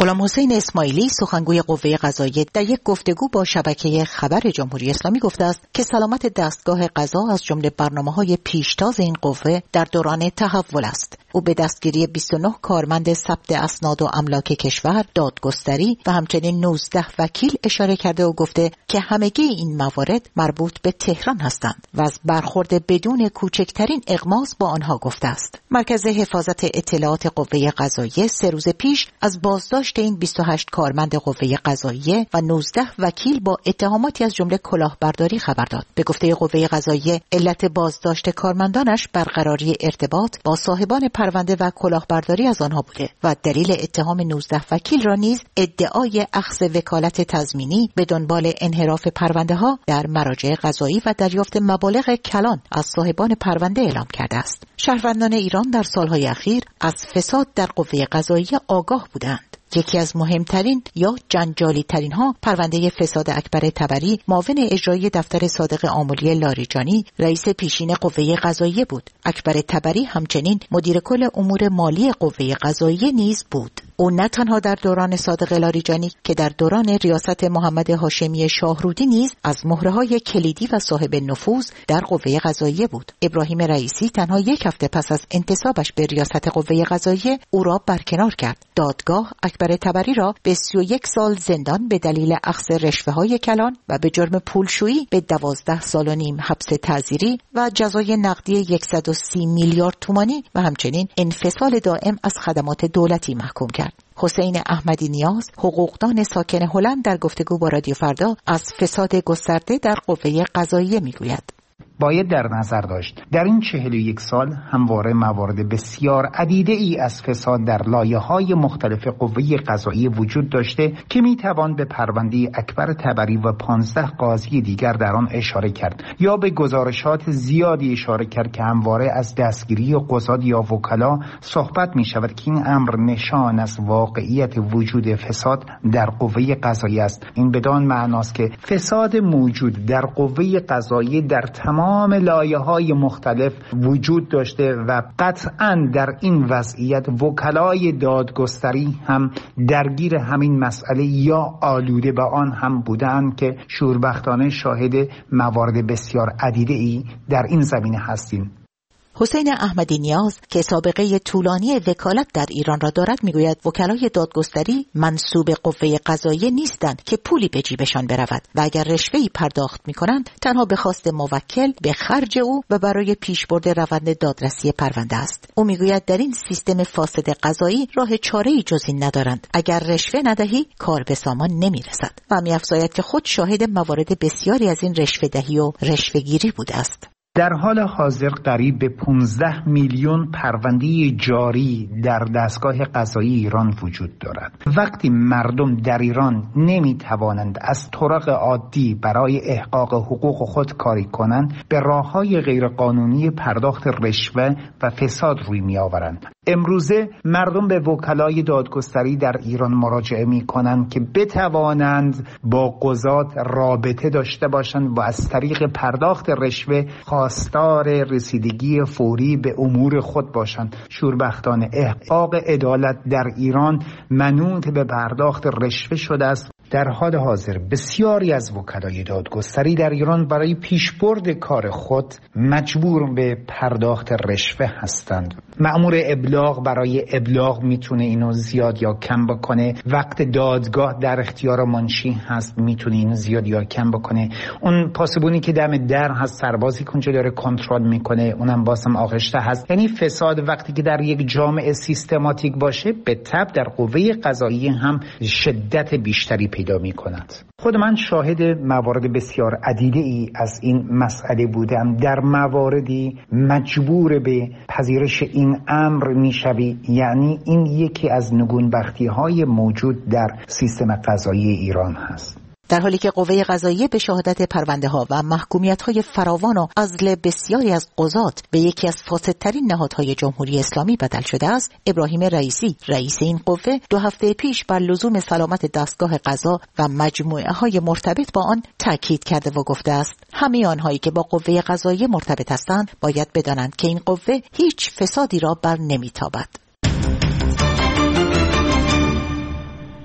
غلام حسین اسماعیلی سخنگوی قوه قضاییه در یک گفتگو با شبکه خبر جمهوری اسلامی گفته است که سلامت دستگاه قضا از جمله برنامه‌های پیشتاز این قوه در دوران تحول است. او به دستگیری 29 کارمند ثبت اسناد و املاک کشور، دادگستری و همچنین 19 وکیل اشاره کرده و گفته که همگی این موارد مربوط به تهران هستند و از برخورد بدون کوچکترین اغماض با آنها گفته است. مرکز حفاظت اطلاعات قوه قضاییه 3 روز پیش از بازداشت این 28 کارمند قوه قضاییه و 19 وکیل با اتهاماتی از جمله کلاهبرداری خبر داد. به گفته قوه قضاییه علت بازداشت کارمندانش برقراری ارتباط با صاحبان پرونده و کلاهبرداری از آنها بوده و دلیل اتهام 19 وکیل را نیز ادعای اخذ وکالت تضمینی به دنبال انحراف پرونده ها در مراجع قضایی و دریافت مبالغ کلان از صاحبان پرونده اعلام کرده است. شهروندان ایران در سالهای اخیر از فساد در قوه قضاییه آگاه بودند. یکی از مهمترین یا جنجالی ترین ها پرونده فساد اکبر طبری، معاون اجرایی دفتر صادق آملی لاریجانی، رئیس پیشین قوه قضاییه بود. اکبر طبری همچنین مدیر کل امور مالی قوه قضاییه نیز بود. او نه تنها در دوران صادق لاریجانی که در دوران ریاست محمد هاشمی شاهرودی نیز از مهره‌های کلیدی و صاحب نفوذ در قوه قضاییه بود. ابراهیم رئیسی تنها 1 هفته پس از انتصابش به ریاست قوه قضاییه او را برکنار کرد. دادگاه اکبر طبری را به 31 سال زندان به دلیل اخذ رشوه‌های کلان و به جرم پولشویی به 12 سال و نیم حبس تعزیری و جزای نقدی 130 میلیارد تومانی و همچنین انفصال دائم از خدمات دولتی محکوم کرد. حسین احمدی نیاز، حقوقدان ساکن هلند، در گفتگو با رادیو فردا از فساد گسترده در قوه قضاییه میگوید: باید در نظر داشت در این 41 سال همواره موارد بسیار عدیده ای از فساد در لایه‌های مختلف قوه قضاییه وجود داشته که میتوان به پرونده اکبر طبری و 15 قاضی دیگر در آن اشاره کرد یا به گزارشات زیادی اشاره کرد که همواره از دستگیری قضات یا وکلا صحبت می شود که این امر نشان از واقعیت وجود فساد در قوه قضاییه است. این بدان معناست که فساد موجود در قوه قضاییه در تمام لایه‌های مختلف وجود داشته و قطعاً در این وضعیت وکلای دادگستری هم درگیر همین مسئله یا آلوده به آن هم بودند که شوربختانه شاهد موارد بسیار عدیده‌ای در این زمینه هستیم. حسین احمدی نیاز که سابقه طولانی وکالت در ایران را دارد میگوید وکلای دادگستری منسوب قوه قضاییه نیستند که پولی به جیبشان برود و اگر رشوه‌ای پرداخت می‌کنند تنها به خواست موکل به خرج او و برای پیشبرد روند دادرسی پرونده است. او میگوید در این سیستم فاسد قضایی راه چاره‌ای جز این ندارند. اگر رشوه ندهی کار به سامان نمی‌رسد و می‌افزاید که خود شاهد موارد بسیاری از این رشوه‌دهی و رشوه‌گیری بوده است. در حال حاضر قریب به 15 میلیون پرونده جاری در دستگاه قضایی ایران وجود دارد. وقتی مردم در ایران نمی توانند از طرق عادی برای احقاق حقوق خود کاری کنند، به راه‌های غیرقانونی پرداخت رشوه و فساد روی می آورند. امروزه مردم به وکلای دادگستری در ایران مراجعه می کنند که بتوانند با قضات رابطه داشته باشند و از طریق پرداخت رشوه خواستار رسیدگی فوری به امور خود باشند. شوربختانه احقاق عدالت در ایران منوط به پرداخت رشوه شده است. در حال حاضر بسیاری از وکلای دادگستری در ایران برای پیشبرد کار خود مجبور به پرداخت رشوه هستند. مأمور ابلاغ برای ابلاغ میتونه اینو زیاد یا کم بکنه. وقت دادگاه در اختیار منشی هست، میتونه اینو زیاد یا کم بکنه. اون پاسبونی که دم در هست، سربازی که اونجا داره کنترل میکنه، اونم بازم آغشته هست. یعنی فساد وقتی که در یک جامعه سیستماتیک باشه، به تبع در قوه قضاییه هم شدت بیشتری پیدا میکند. خود من شاهد موارد بسیار عدیده ای از این مسئله بودم. در مواردی مجبور به پذیرش این امر میشوی، یعنی این یکی از نگونبختی‌های موجود در سیستم قضایی ایران هست. در حالی که قوه قضاییه به شهادت پرونده‌ها و محکومیت‌های فراوان و عزل بسیاری از قضات به یکی از فاسدترین نهادهای جمهوری اسلامی بدل شده است، ابراهیم رئیسی، رئیس این قوه، 2 هفته پیش بر لزوم سلامت دستگاه قضا و مجموعه‌های مرتبط با آن تاکید کرده و گفته است همه آنهایی که با قوه قضاییه مرتبط هستند باید بدانند که این قوه هیچ فسادی را بر نمی‌تابد.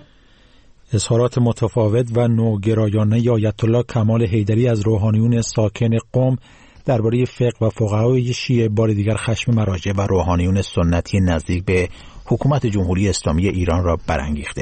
اظهارات متفاوت و نوگرایانه آیت الله کمال حیدری از روحانیون ساکن قم درباره فقه و فقهای شیعه بار دیگر خشم مراجع و روحانیون سنتی نزدیک به حکومت جمهوری اسلامی ایران را برانگیخته.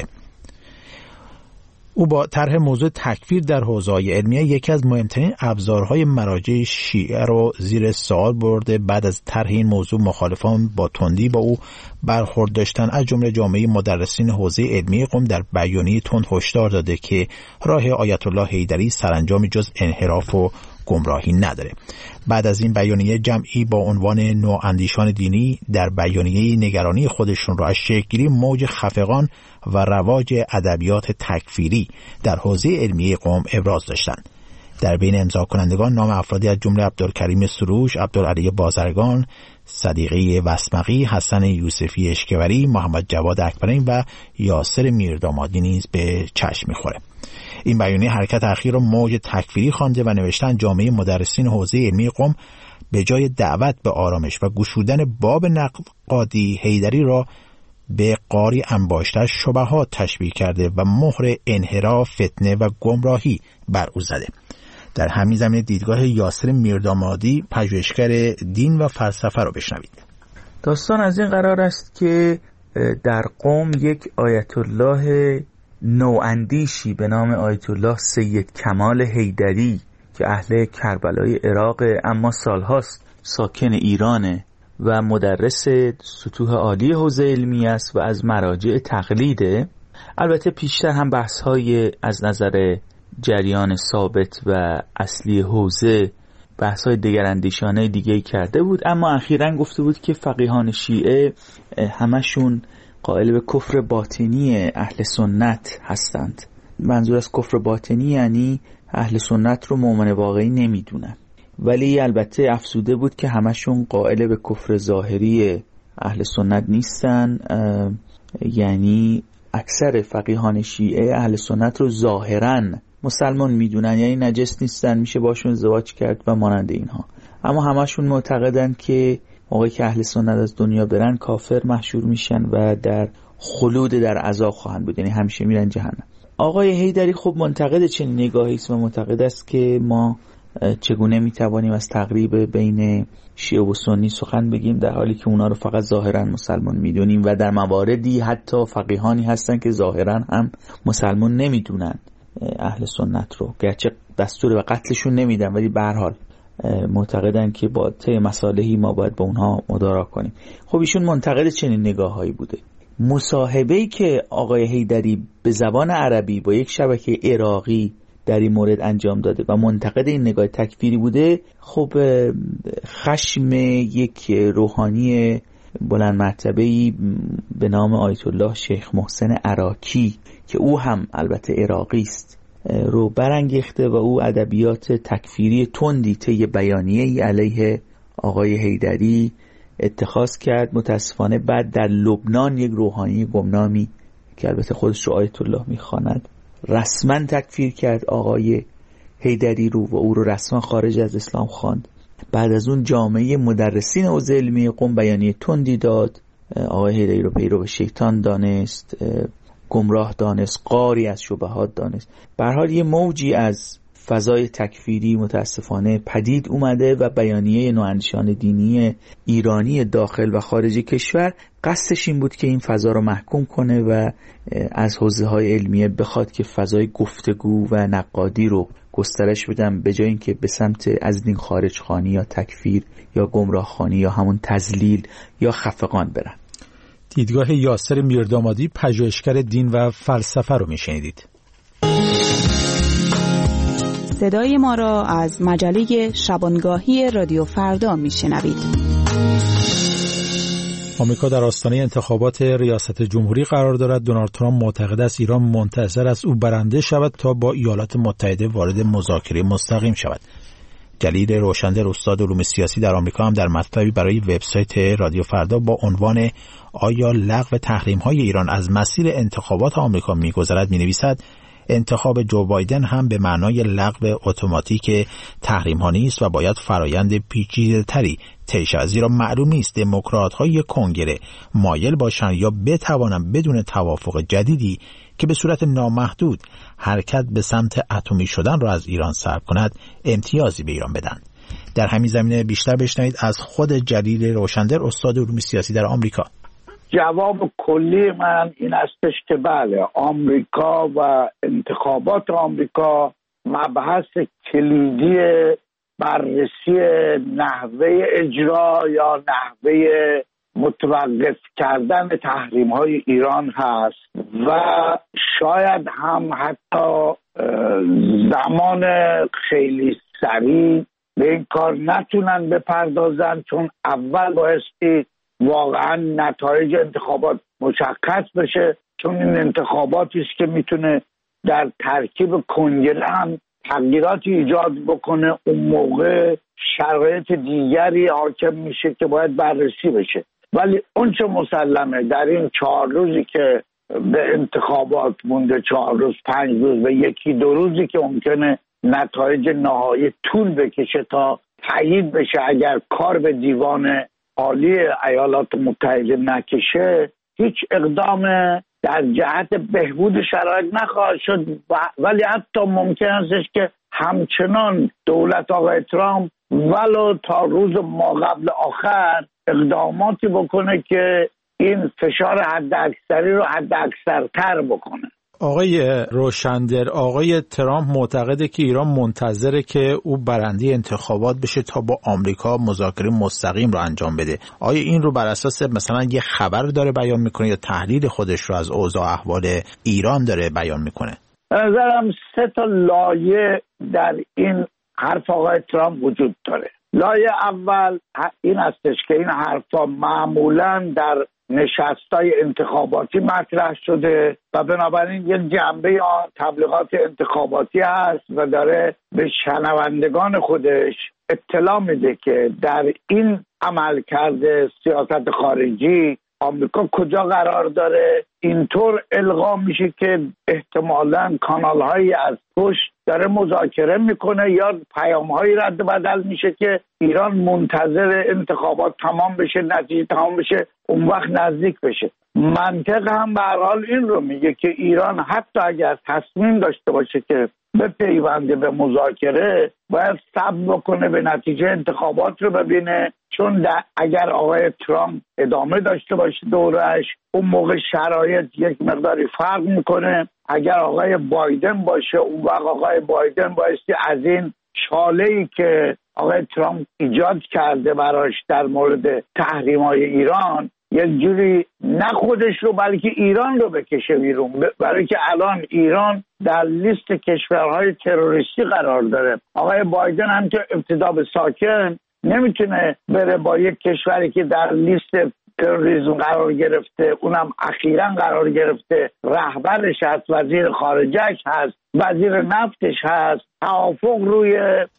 او با طرح موضوع تکفیر در حوزه‌های علمیه یکی از مهمترین ابزارهای مراجع شیعه را زیر سوال برده. بعد از طرح این موضوع مخالفان با تندی با او برخورد داشتن، از جمله جامعه مدرسین حوزه علمی قم در بیانیه تند هشدار داده که راه آیت الله حیدری سرانجامی جز انحراف و گمراهی نداره. بعد از این بیانیه جمعی با عنوان نواندیشان دینی در بیانیه نگرانی خودشون را از شکل‌گیری موج خفقان و رواج ادبیات تکفیری در حوزه علمی قم ابراز داشتند. در بین امضا کنندگان نام افرادی از جمله عبدالکریم سروش، عبدالعلی بازرگان، صدیقه وسمقی، حسن یوسفی اشکوری، محمد جواد اکبرین و یاسر میردامادی نیز به چشم می‌خوره. این بیانیه حرکت اخیر را موج تکفیری خوانده و نوشتن جامعه مدرسین حوزه علمی قم به جای دعوت به آرامش و گشودن باب نقادی حیدری را به قاری انباشته شبهات تشبیه کرده و مهر انحراف، فتنه و گمراهی بر او زده. در همین زمینه دیدگاه یاسر میردامادی پژوهشگر دین و فلسفه را بشنوید. داستان از این قرار است که در قم یک آیت الله نواندیشی به نام آیت الله سید کمال حیدری که اهل کربلای عراق اما سالهاست ساکن ایرانه و مدرس سطوح عالی حوزه علمی است و از مراجع تقلیده. البته پیشتر هم بحث‌های از نظر جریان ثابت و اصلی حوزه بحث‌های دگراندیشانه دیگه کرده بود، اما اخیراً گفته بود که فقیهان شیعه همشون قائل به کفر باطنی اهل سنت هستند. منظور از کفر باطنی یعنی اهل سنت رو مؤمن واقعی نمیدونن، ولی البته افسوده بود که همشون قائل به کفر ظاهری اهل سنت نیستن، یعنی اکثر فقیهان شیعه اهل سنت رو ظاهراً مسلمان میدونن، یعنی نجس نیستن، میشه باشون ازدواج کرد و مانند اینها، اما همشون معتقدن که موقعی که اهل سنت از دنیا برن کافر محشور میشن و در خلود در عذاب خواهند بود، یعنی همیشه میرن جهنم. آقای حیدری خب منتقد چنین نگاهی است و معتقد است که ما چگونه میتوانیم از تقریب بین شیعه و سنی سخن بگیم در حالی که اونا رو فقط ظاهرا مسلمان میدونیم و در مواردی حتی فقیهانی هستن که ظاهرا هم مسلمان نمیدونن اهل سنت رو، گرچه دستور به قتلشون نمیدن ولی به هر حال معتقدن که با طی مصالحی ما باید با اونها مدارا کنیم. خب ایشون منتقد چنین نگاه‌هایی بوده. مصاحبه‌ای که آقای حیدری به زبان عربی با یک شبکه عراقی در این مورد انجام داده و منتقد این نگاه تکفیری بوده، خب خشم یک روحانی بلند مرتبه‌ای به نام آیت الله شیخ محسن عراقی که او هم البته عراقی است رو برانگیخته و او ادبیات تکفیری تندی طی بیانیه‌ای علیه آقای حیدری اتخاذ کرد. متاسفانه بعد در لبنان یک روحانی گمنامی که البته خودش رو آیت الله میخواند رسما تکفیر کرد آقای حیدری رو و او رو رسما خارج از اسلام خواند. بعد از اون جامعه مدرسین حوزه علمی قم بیانیه تندی داد، آقای حیدری رو پیرو شیطان دانست، گمراه دانست، قاری از شبهات دانست. به هر حال یه موجی از فضای تکفیری متاسفانه پدید اومده و بیانیه نواندیشان دینی ایرانی داخل و خارج کشور قصدش این بود که این فضا رو محکوم کنه و از حوزه‌های علمیه بخواد که فضای گفتگو و نقادی رو گسترش بدن به جای اینکه به سمت از دین خارج خوانی یا تکفیر یا گمراه خوانی یا همون تضلیل یا خفقان برن. دیدگاه یاسر میردامادی پژوهشگر دین و فلسفه رو میشنیدید. صدای ما را از مجله شبانگاهی رادیو فردا میشنوید. آمریکا در آستانه انتخابات ریاست جمهوری قرار دارد. دونالد ترامپ معتقد است ایران منتظر است او برنده شود تا با ایالات متحده وارد مذاکره مستقیم شود. جلیل روشندر استاد علوم سیاسی در آمریکا هم در مطلبی برای وبسایت رادیو فردا با عنوان آیا لغو تحریم‌های ایران از مسیر انتخابات آمریکا می‌گذرد می‌نویسد انتخاب جو بایدن هم به معنای لغو اتوماتیک تحریم‌ها نیست و باید فرایند پیچیده‌تری طی شود، زیرا معلوم نیست دموکرات‌های کنگره مایل باشند یا بتوانند بدون توافق جدیدی که به صورت نامحدود حرکت به سمت اتمی شدن را از ایران سلب کند امتیازی به ایران بدن. در همین زمینه بیشتر بشنوید از خود جلیل روشندر، استاد علوم سیاسی در آمریکا. جواب کلی من این استش که بله، آمریکا و انتخابات آمریکا مبحث کلیدی بررسی نحوه اجرا یا نحوه متوقف کردن تحریم‌های ایران هست و شاید هم حتی زمان خیلی سریع به این کار نتونن بپردازن، چون اول بایستی واقعا نتایج انتخابات مشخص بشه، چون این انتخاباتی است که میتونه در ترکیب کنگره هم تغییراتی ایجاد بکنه. اون موقع شرایط دیگری حاکم میشه که باید بررسی بشه. ولی اون چه مسلمه در این 4 روزی که به انتخابات مونده، 4 روز 5 روز و 1-2 روزی که ممکنه نتایج نهایی طول بکشه تا تایید بشه، اگر کار به دیوان عالی ایالات متحده نکشه، هیچ اقدام در جهت بهبود شرایط نخواهد شد. ولی حتی ممکن است که همچنان دولت آقای ترامپ ولو تا روز ما قبل آخر اقداماتی بکنه که این فشار حداکثری رو حداکثرتر بکنه. آقای روشندر، آقای ترامپ معتقده که ایران منتظره که او برنده انتخابات بشه تا با آمریکا مذاکره مستقیم رو انجام بده. آیا این رو بر اساس مثلا یه خبر داره بیان میکنه یا تحلیل خودش رو از اوضاع احوال ایران داره بیان میکنه؟ به نظرم 3 لایه در این حرف آقای ترامپ وجود داره. لایه اول این هستش که این حرفا معمولاً در نشستای انتخاباتی مطرح شده و بنابراین یک جنبه تبلیغات انتخاباتی هست و داره به شنوندگان خودش اطلاع میده که در این عملکرد سیاست خارجی آمریکا کجا قرار داره. اینطور القا میشه که احتمالاً کانال‌هایی از پشت داره مذاکره میکنه یا پیام‌هایی رد و بدل میشه که ایران منتظر انتخابات تمام بشه، نتیجه تمام بشه، اون وقت نزدیک بشه. منطق هم به هر حال این رو میگه که ایران حتی اگر تصمیم داشته باشه که به پیونده به مذاکره، باید صبر بکنه به نتیجه انتخابات رو ببینه، چون اگر آقای ترامپ ادامه داشته باشه دورش، اون موقع شرایط یک مقداری فرق میکنه. اگر آقای بایدن باشه، اون وقت آقای بایدن بایستی از این چاله‌ای که آقای ترامپ ایجاد کرده براش در مورد تحریم‌های ایران یک جوری نه خودش رو بلکه ایران رو بکشه بیرون، برای که الان ایران در لیست کشورهای تروریستی قرار داره. آقای بایدن هم که ابتدا به ساکن نمیتونه بره با یک کشوری که در لیست تروریسم قرار گرفته، اونم اخیراً قرار گرفته، رهبرش هست، وزیر خارجه‌اش هست، وزیر نفتش هست، توافق روی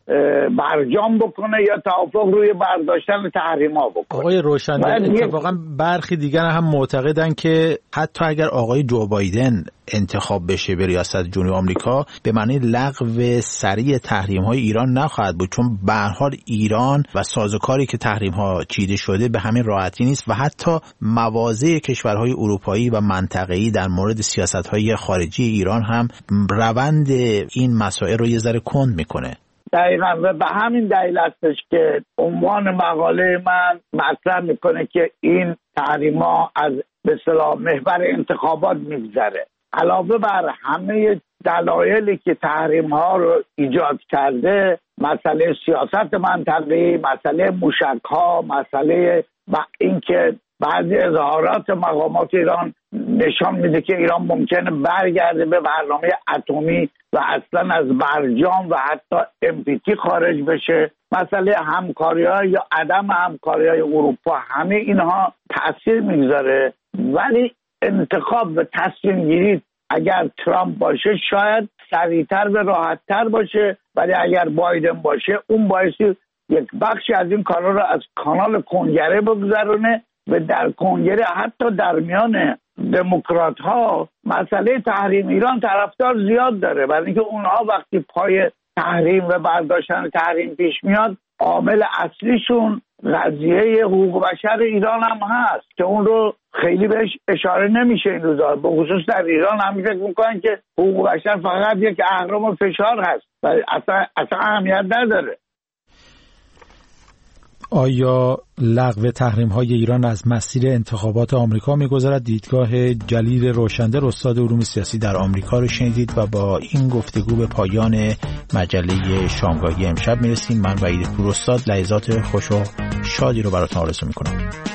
برجام بکنه یا توافق روی برداشتن تحریم‌ها بکنه. آقای روشندر، اتفاقا برخی دیگر هم معتقدن که حتی اگر آقای جو بایدن انتخاب بشه به ریاست جمهوری آمریکا، به معنی لغو سریع تحریم‌های ایران نخواهد بود، چون به هر حال ایران و سازوکاری که تحریم‌ها چیده شده به همین راحتی نیست و حتی مواضع کشورهای اروپایی و منطقه‌ای در مورد سیاست‌های خارجی ایران هم روند این مسائل رو یه ذره کند میکنه. دقیقاً و به همین دلیل هستش که عنوان مقاله من مطرح میکنه که این تحریم‌ها از به اصطلاح محور انتخابات میگذره. علاوه بر همه دلایلی که تحریم‌ها رو ایجاد کرده، مسئله سیاست منطقه‌ای، مسئله موشک‌ها، مسئله اینکه بعضی اظهارات مقامات ایران نشان میده که ایران ممکنه برگرده به برنامه اتمی و اصلا از برجام و حتی NPT خارج بشه. مسئله همکاری‌ها یا عدم همکاری‌های اروپا، همه اینها تأثیر میگذاره. ولی انتخاب و تصمیم گیری اگر ترامپ باشه شاید سریعتر و راحتتر باشه، ولی اگر بایدن باشه اون باعثی یک بخشی از این کارا رو از کانال کنگره بگذرونه و در کنگره حتی در میان دموکرات ها مسئله تحریم ایران طرفدار زیاد داره، برای اینکه اونها وقتی پای تحریم و برداشتن تحریم پیش میاد عامل اصلیشون قضیه حقوق بشر ایران هم هست که اون رو خیلی بهش اشاره نمیشه این روزا. به خصوص در ایران هم فکر میکنن که حقوق بشر فقط یک اهرم و فشار هست و اصلا اهمیت نداره. آیا لغو تحریم‌های ایران از مسیر انتخابات آمریکا می‌گذرد؟ دیدگاه جلیل روشندر استاد علوم سیاسی در آمریکا رو شنیدید و با این گفتگو به پایان مجله شامگاهی امشب میرسیم. من وحید پور استاد لحظات خوش و شادی رو براتون آرزو می‌کنم.